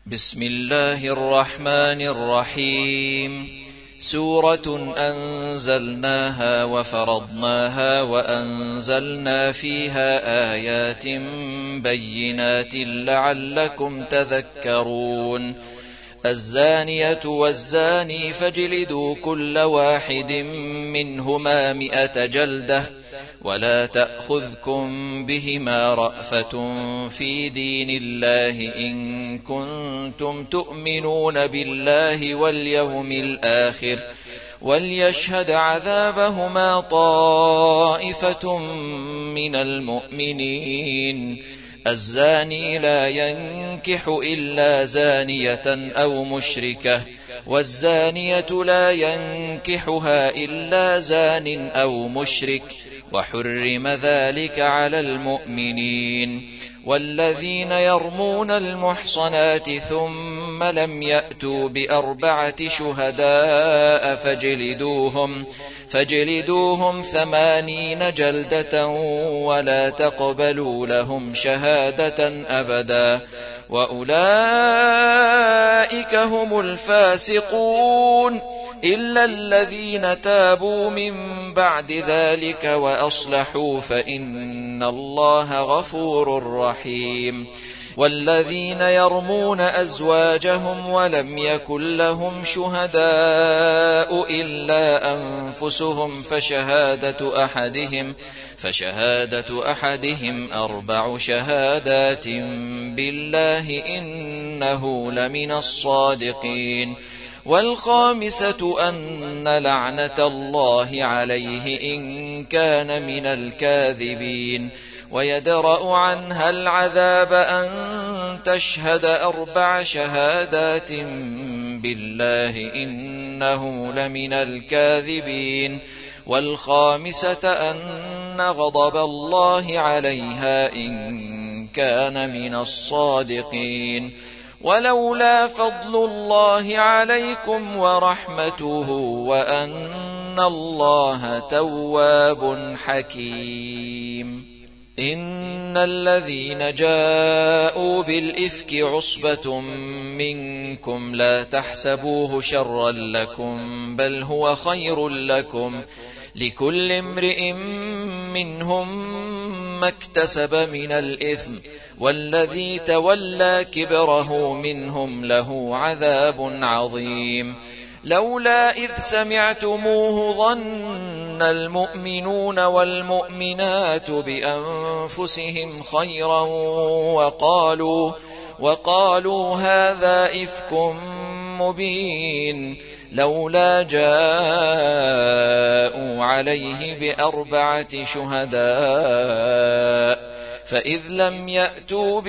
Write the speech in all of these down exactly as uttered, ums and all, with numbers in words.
بسم الله الرحمن الرحيم. سورة أنزلناها وفرضناها وأنزلنا فيها آيات بينات لعلكم تذكرون. الزانية والزاني فاجلدوا كل واحد منهما مئة جلدة ولا تأخذكم بهما رأفة في دين الله إن كنتم تؤمنون بالله واليوم الآخر وليشهد عذابهما طائفة من المؤمنين. الزاني لا ينكح إلا زانية أو مشركة والزانية لا ينكحها إلا زان أو مشرك وحرم ذلك على المؤمنين. والذين يرمون المحصنات ثم لم يأتوا بأربعة شهداء فاجلدوهم فاجلدوهم ثمانين جلدة ولا تقبلوا لهم شهادة أبدا وأولئك هم الفاسقون إلا الذين تابوا من بعد ذلك وأصلحوا فإن الله غفور رحيم. والذين يرمون أزواجهم ولم يكن لهم شهداء إلا أنفسهم فشهادة أحدهم فشهادة أحدهم أربع شهادات بالله إنه لمن الصادقين. والخامسة أن لعنة الله عليه إن كان من الكاذبين. ويدرأ عنها العذاب أن تشهد أربع شهادات بالله إنه لمن الكاذبين. والخامسة أن غضب الله عليها إن كان من الصادقين. ولولا فضل الله عليكم ورحمته وأن الله تواب حكيم. إن الذين جاءوا بالإفك عصبة منكم لا تحسبوه شرا لكم بل هو خير لكم لكل امرئ منهم ما اكتسب من الإثم والذي تولى كبره منهم له عذاب عظيم. لولا إذ سمعتموه ظن المؤمنون والمؤمنات بأنفسهم خيرا وقالوا, وقالوا هذا إفك مبين. لولا جاءوا عليه بأربعة شهداء فإذ لم يأتوا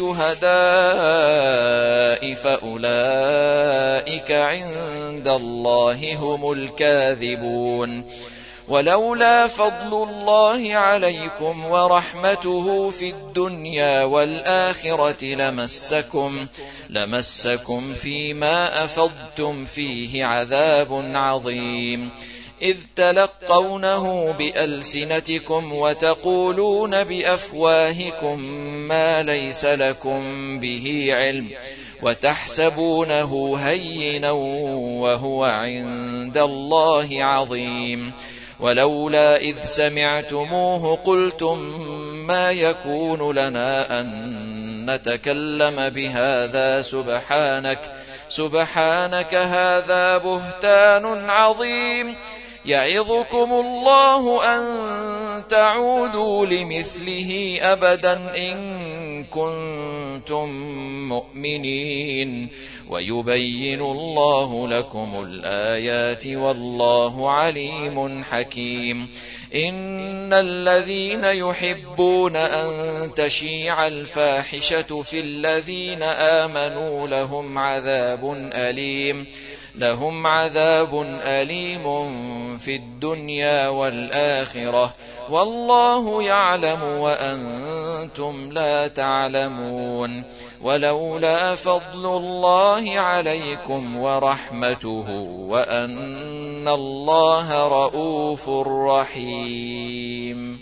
بالشهداء فأولئك عند الله هم الكاذبون. ولولا فضل الله عليكم ورحمته في الدنيا والآخرة لمسكم, لمسكم فيما أفضتم فيه عذاب عظيم. إذ تلقونه بألسنتكم وتقولون بأفواهكم ما ليس لكم به علم وتحسبونه هينا وهو عند الله عظيم. ولولا إذ سمعتموه قلتم ما يكون لنا أن نتكلم بهذا سبحانك, سبحانك هذا بهتان عظيم. يعظكم الله أن تعودوا لمثله أبدا إن كنتم مؤمنين ويبين الله لكم الآيات والله عليم حكيم. إن الذين يحبون أن تشيع الفاحشة في الذين آمنوا لهم عذاب أليم لهم عذاب أليم في الدنيا والآخرة والله يعلم وأنتم لا تعلمون. ولولا فضل الله عليكم ورحمته وأن الله رؤوف رحيم.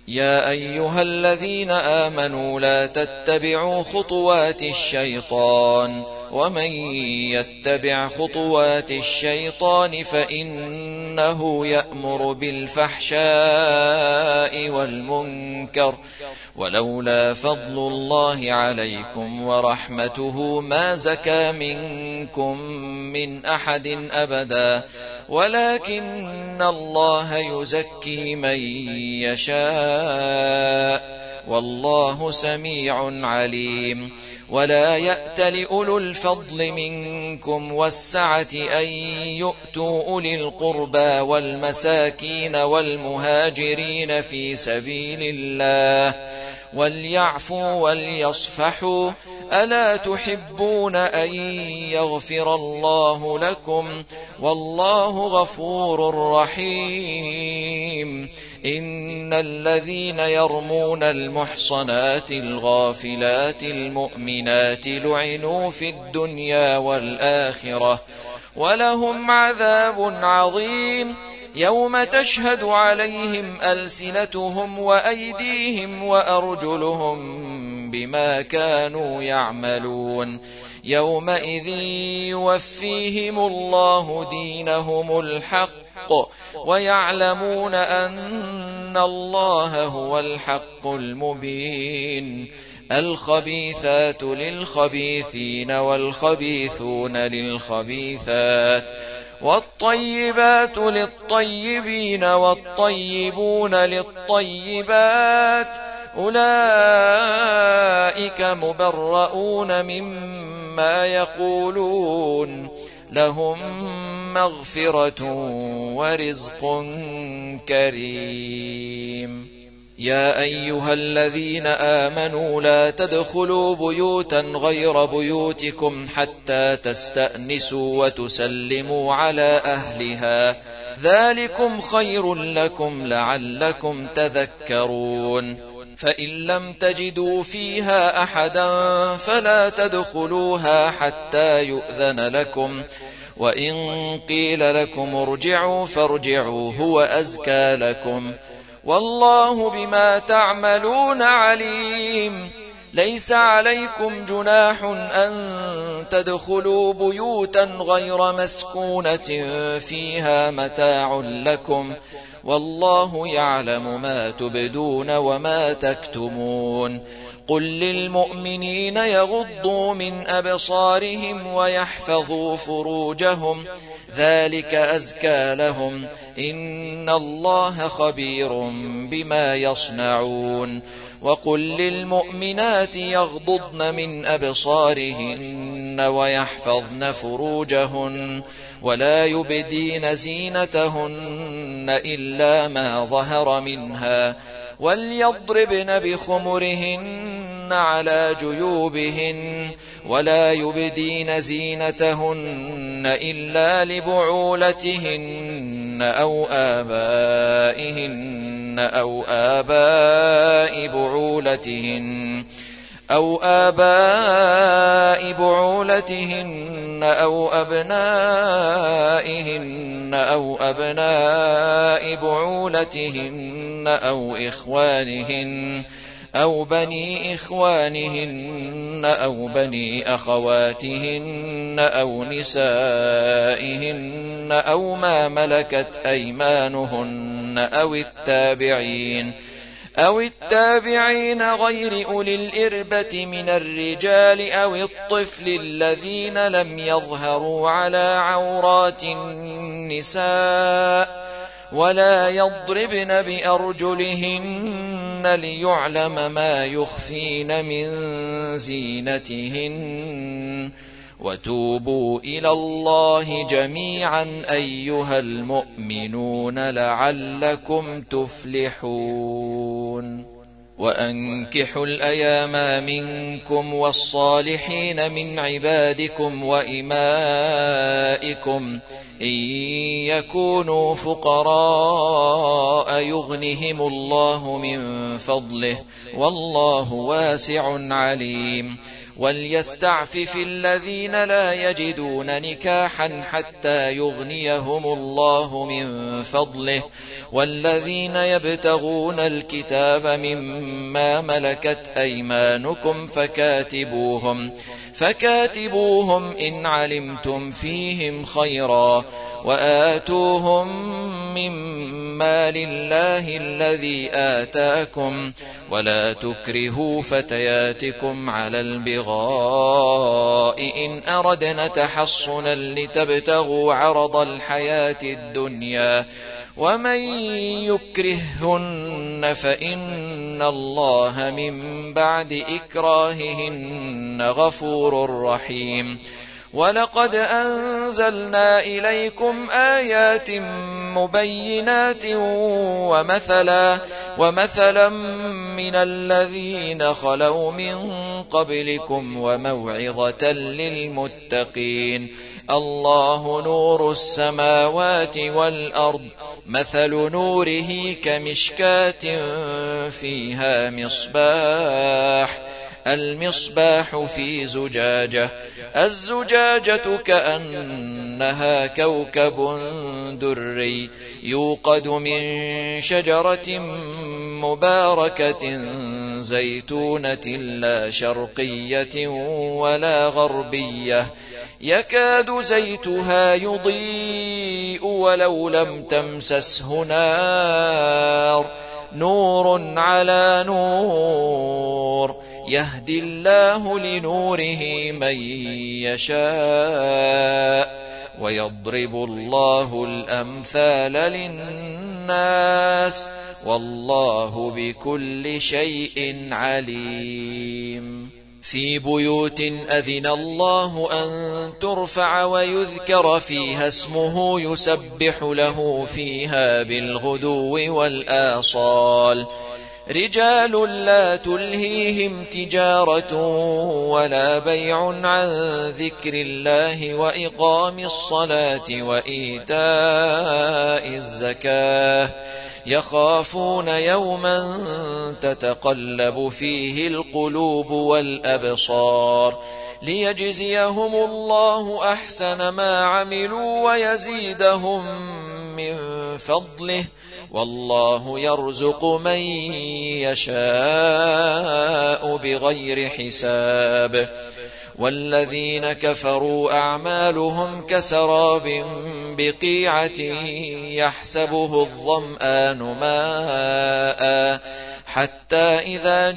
يا أيها الذين آمنوا لا تتبعوا خطوات الشيطان ومن يتبع خطوات الشيطان فإنه يأمر بالفحشاء والمنكر ولولا فضل الله عليكم ورحمته ما زكى منكم من أحد أبدا ولكن الله يزكي من يشاء والله سميع عليم ولا يأت لأولو الفضل منكم والسعة أن يؤتوا أولي القربى والمساكين والمهاجرين في سبيل الله وليعفوا وليصفحوا ألا تحبون أن يغفر الله لكم والله غفور رحيم إن الذين يرمون المحصنات الغافلات المؤمنات لعنوا في الدنيا والآخرة ولهم عذاب عظيم يوم تشهد عليهم ألسنتهم وأيديهم وأرجلهم بما كانوا يعملون يومئذ يوفيهم الله دينهم الحق ويعلمون أن الله هو الحق المبين الخبيثات للخبيثين والخبيثون للخبيثات والطيبات للطيبين والطيبون للطيبات أولئك مبرؤون مما يقولون لهم مغفرة ورزق كريم يا أيها الذين آمنوا لا تدخلوا بيوتا غير بيوتكم حتى تستأنسوا وتسلموا على أهلها ذلكم خير لكم لعلكم تذكرون فإن لم تجدوا فيها أحدا فلا تدخلوها حتى يؤذن لكم وإن قيل لكم ارجعوا فارجعوا هو أزكى لكم والله بما تعملون عليم ليس عليكم جناح أن تدخلوا بيوتا غير مسكونة فيها متاع لكم والله يعلم ما تبدون وما تكتمون قل للمؤمنين يغضوا من أبصارهم ويحفظوا فروجهم ذلك أزكى لهم إن الله خبير بما يصنعون وقل للمؤمنات يغضضن من أبصارهن ويحفظن فروجهن ولا يبدين زينتهن إلا ما ظهر منها وليضربن بخمرهن على جيوبهن ولا يبدين زينتهن إلا لبعولتهن أو آبائهن أو آباء بعولتهن أو آباء بعولتهن أو أبنائهن أو أبناء بعولتهن أو إخوانهن أو بني إخوانهن أو بني أخواتهن أو نسائهن أو ما ملكت أيمانهن أو التابعين أو التابعين غير أولي الإربة من الرجال أو الطفل الذين لم يظهروا على عورات النساء ولا يضربن بأرجلهن ليعلم ما يخفين من زينتهن وتوبوا إلى الله جميعا أيها المؤمنون لعلكم تفلحون وأنكحوا الأيام منكم والصالحين من عبادكم وإمائكم إن يكونوا فقراء يغنهم الله من فضله والله واسع عليم وليستعفف الذين لا يجدون نكاحا حتى يغنيهم الله من فضله والذين يبتغون الكتاب مما ملكت أيمانكم فكاتبوهم فكاتبوهم إن علمتم فيهم خيرا وآتوهم مما لله الذي آتاكم ولا تكرهوا فتياتكم على البغاء إن أردنا تحصنا لتبتغوا عرض الحياة الدنيا ومن يكرههن فإن الله من بعد إكراههن غفور رحيم ولقد أنزلنا إليكم آيات مبينات ومثلا, ومثلا من الذين خلوا من قبلكم وموعظة للمتقين الله نور السماوات والأرض مثل نوره كمشكاة فيها مصباح المصباح في زجاجة الزجاجة كأنها كوكب دري يوقد من شجرة مباركة زيتونة لا شرقية ولا غربية يكاد زيتها يضيء ولو لم تمسسه نار نور على نور يهدي الله لنوره من يشاء ويضرب الله الأمثال للناس والله بكل شيء عليم في بيوت أذن الله أن ترفع ويذكر فيها اسمه يسبح له فيها بالغدو والآصال رجال لا تلهيهم تجارة ولا بيع عن ذكر الله وإقام الصلاة وإيتاء الزكاة يخافون يوما تتقلب فيه القلوب والأبصار ليجزيهم الله أحسن ما عملوا ويزيدهم من فضله والله يرزق من يشاء بغير حساب والذين كفروا أعمالهم كسراب بقيعة يحسبه الظمآن ماء حتى إذا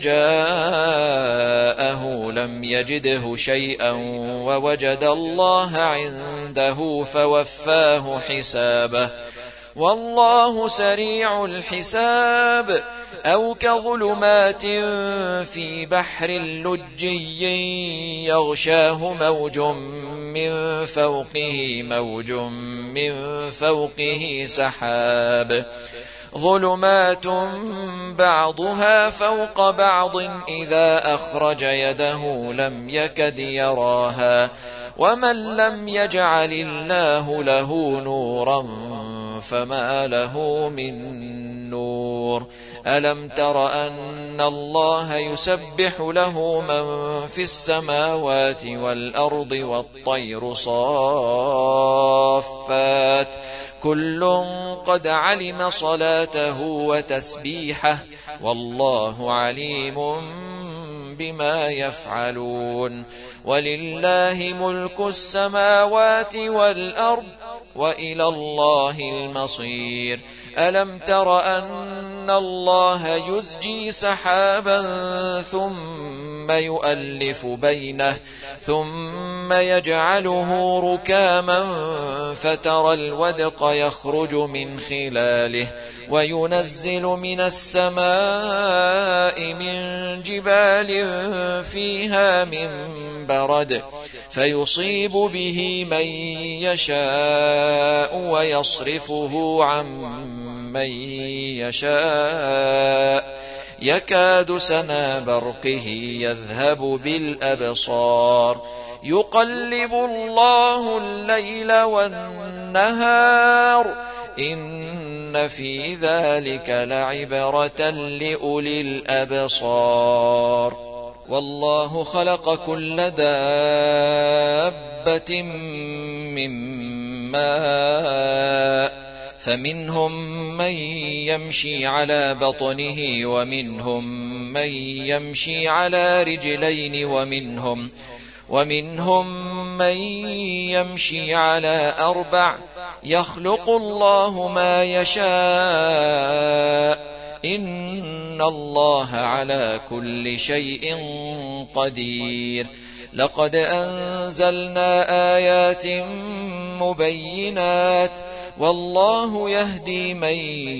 جاءه لم يجده شيئا ووجد الله عنده فوفاه حسابه والله سريع الحساب أو كظلمات في بحر لجي يغشاه موج من فوقه موج من فوقه سحاب ظلمات بعضها فوق بعض إذا أخرج يده لم يكد يراها ومن لم يجعل الله له نورا فما له من نور ألم تر أن الله يسبح له من في السماوات والأرض والطير صافات كل قد علم صلاته وتسبيحه والله عليم بما يفعلون ولله ملك السماوات والأرض وإلى الله المصير ألم تر أن الله يزجي سحابا ثم يؤلف بينه ثم يجعله ركاما فترى الودق يخرج من خلاله وينزل من السماء من جبال فيها من برد فيصيب به من يشاء ويصرفه عن من يشاء يكاد سنا برقه يذهب بالأبصار يقلب الله الليل والنهار إن في ذلك لعبرة لأولي الأبصار والله خلق كل دابة من ماء فمنهم من يمشي على بطنه ومنهم من يمشي على رجلين ومنهم ومنهم من يمشي على أربع يخلق الله ما يشاء إن الله على كل شيء قدير لقد أنزلنا آيات مبينات والله يهدي من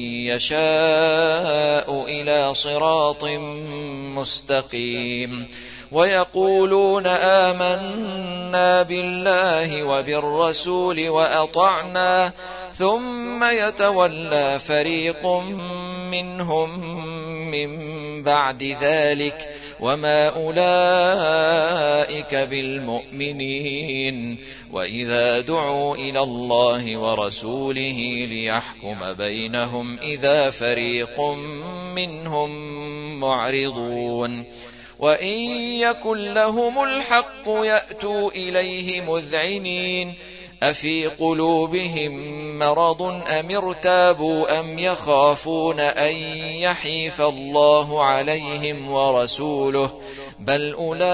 يشاء إلى صراط مستقيم ويقولون آمنا بالله وبالرسول وأطعنا ثم يتولى فريق منهم من بعد ذلك وما أولئك بالمؤمنين وإذا دعوا إلى الله ورسوله ليحكم بينهم إذا فريق منهم معرضون وإن يكن لهم الحق يأتوا إليه مذعنين أفي قلوبهم مرض أم ارتابوا أم يخافون أن يحيف الله عليهم ورسوله بل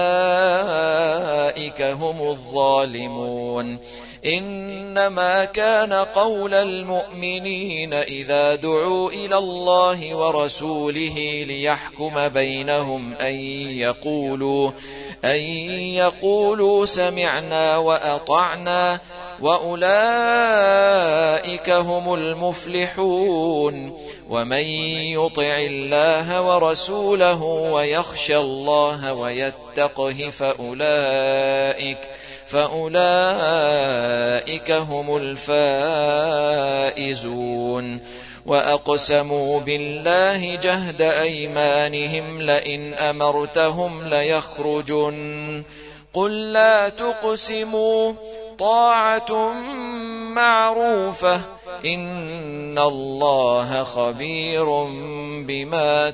أولئك هم الظالمون إنما كان قول المؤمنين إذا دعوا إلى الله ورسوله ليحكم بينهم أن يقولوا أن يقولوا سمعنا وأطعنا وأولئك هم المفلحون ومن يطع الله ورسوله ويخشى الله ويتقه فأولئك فأولئك هم الفائزون وأقسموا بالله جهد أيمانهم لئن أمرتهم ليخرجن قل لا تقسموا طاعة معروفة إن الله خبير بما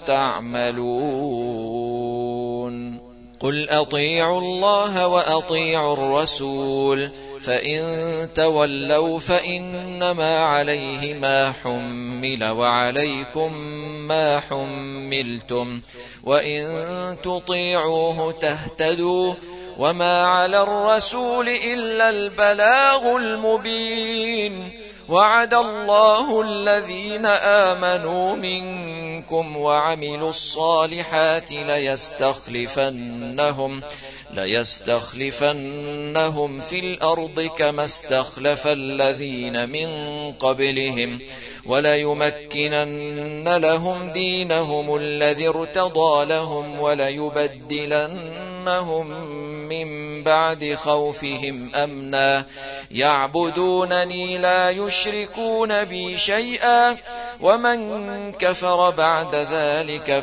تعملون قل أطيعوا الله وأطيعوا الرسول فإن تولوا فإنما عليه ما حمل وعليكم ما حملتم وإن تطيعوه تهتدوا وما على الرسول إلا البلاغ المبين وعد الله الذين آمنوا منكم وعملوا الصالحات ليستخلفنهم ليستخلفنهم في الأرض كما استخلف الذين من قبلهم وليمكنن لهم دينهم الذي ارتضى لهم وليبدلنهم من بعد خوفهم أمنا يعبدونني لا يشركون بي شيئا ومن كفر بعد ذلك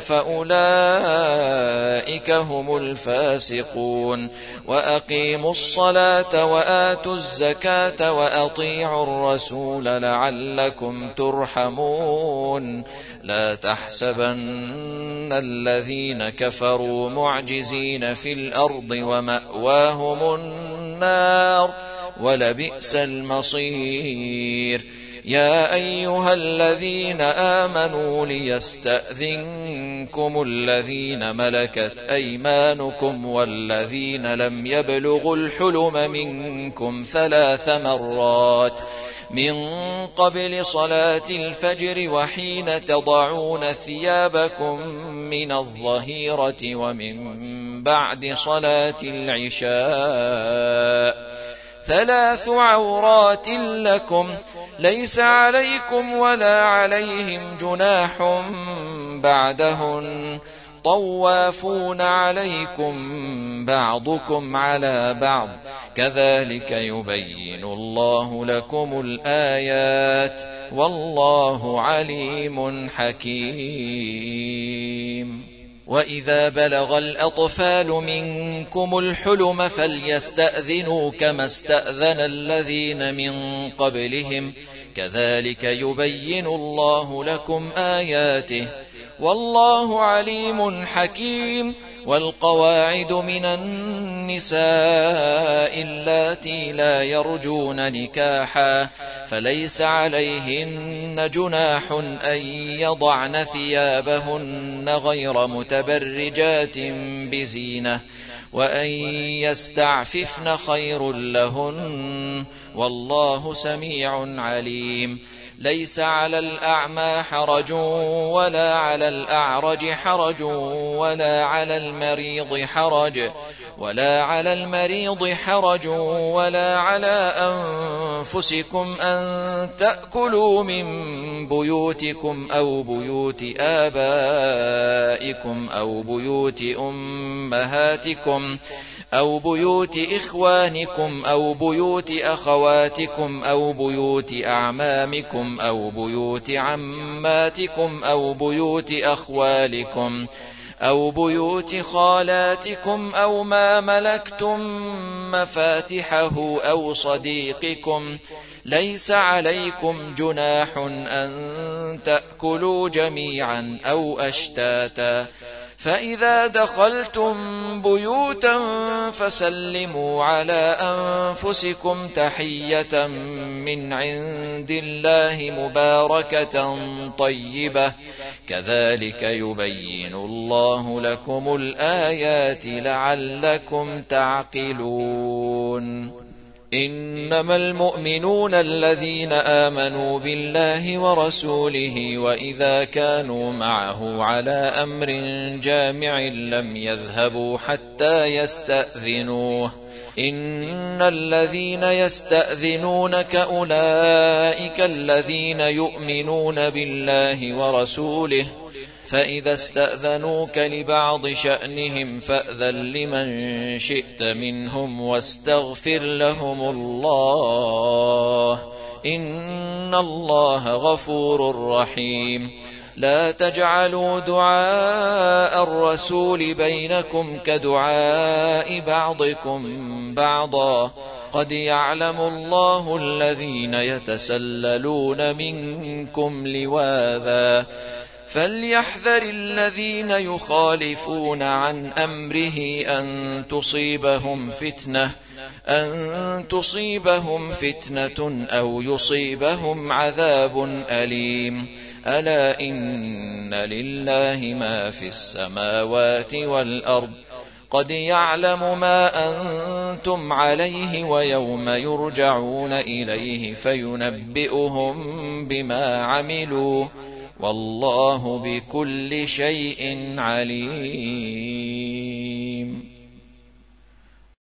فأولئك هم الفاسقون وأقيموا الصلاة وآتوا الزكاة وأطيعوا الرسول لعلكم ترحمون لا تحسبن الذين كفروا معجزين في الأرض ومأواهم النار ولبئس المصير يا أيها الذين آمنوا ليستأذنكم الذين ملكت أيمانكم والذين لم يبلغوا الحلم منكم ثلاث مرات من قبل صلاة الفجر وحين تضعون ثيابكم من الظهيرة ومن بعد صلاة العشاء ثلاث عورات لكم ليس عليكم ولا عليهم جناح بعدهن طوافون عليكم بعضكم على بعض كذلك يبين الله لكم الآيات والله عليم حكيم وإذا بلغ الأطفال منكم الحلم فليستأذنوا كما استأذن الذين من قبلهم كذلك يبين الله لكم آياته والله عليم حكيم والقواعد من النساء اللاتي لا يرجون نكاحا فليس عليهن جناح أن يضعن ثيابهن غير متبرجات بزينة وأن يستعففن خير لهن والله سميع عليم. ليس على الأعمى حرج ولا على الأعرج حرج ولا على المريض حرج ولا على المريض حرج ولا على أنفسكم أن تأكلوا من بيوتكم أو بيوت آبائكم أو بيوت أمهاتكم أو بيوت إخوانكم أو بيوت أخواتكم أو بيوت أعمامكم أو بيوت عماتكم أو بيوت أخوالكم أو بيوت خالاتكم أو ما ملكتم مفاتحه أو صديقكم. ليس عليكم جناح أن تأكلوا جميعا أو أشتاتا فإذا دخلتم بيوتا فسلموا على أنفسكم تحية من عند الله مباركة طيبة كذلك يبين الله لكم الآيات لعلكم تعقلون. إنما المؤمنون الذين آمنوا بالله ورسوله وإذا كانوا معه على أمر جامع لم يذهبوا حتى يستأذنوه. إن الذين يستأذنونك أولئك الذين يؤمنون بالله ورسوله فإذا استأذنوك لبعض شأنهم فأذن لمن شئت منهم واستغفر لهم الله إن الله غفور رحيم. لا تجعلوا دعاء الرسول بينكم كدعاء بعضكم بعضا قد يعلم الله الذين يتسللون منكم لواذا فليحذر الذين يخالفون عن أمره أن تصيبهم فتنة أن تصيبهم فتنة أو يصيبهم عذاب أليم. ألا إن لله ما في السماوات والأرض قد يعلم ما أنتم عليه ويوم يرجعون إليه فينبئهم بما عملوا والله بكل شيء عليم.